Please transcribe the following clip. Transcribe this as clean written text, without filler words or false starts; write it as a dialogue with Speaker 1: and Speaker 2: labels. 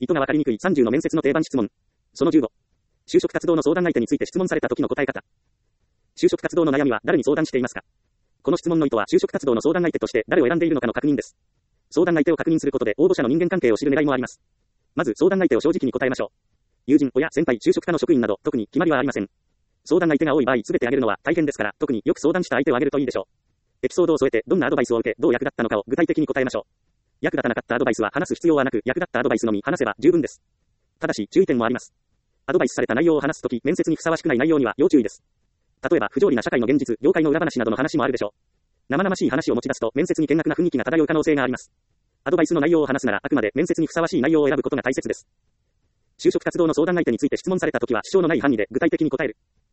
Speaker 1: 意図がわかりにくい30の面接の定番質問。その15。就職活動の相談相手について質問された時の答え方。就職活動の悩みは誰に相談していますか？この質問の意図は就職活動の相談相手として誰を選んでいるのかの確認です。相談相手を確認することで応募者の人間関係を知る狙いもあります。まず相談相手を正直に答えましょう。友人、親、先輩、就職課の職員など特に決まりはありません。相談相手が多い場合全てあげるのは大変ですから、特によく相談した相手をあげるといいでしょう。エピソードを添えてどんなアドバイスを受けどう役立ったのかを具体的に答えましょう。役立たなかったアドバイスは話す必要はなく、役立ったアドバイスのみ話せば十分です。ただし注意点もあります。アドバイスされた内容を話すとき面接にふさわしくない内容には要注意です。例えば不条理な社会の現実、業界の裏話などの話もあるでしょう。生々しい話を持ち出すと面接に険悪な雰囲気が漂う可能性があります。アドバイスの内容を話すならあくまで面接にふさわしい内容を選ぶことが大切です。就職活動の相談相手について質問されたときは支障のない範囲で具体的に答える。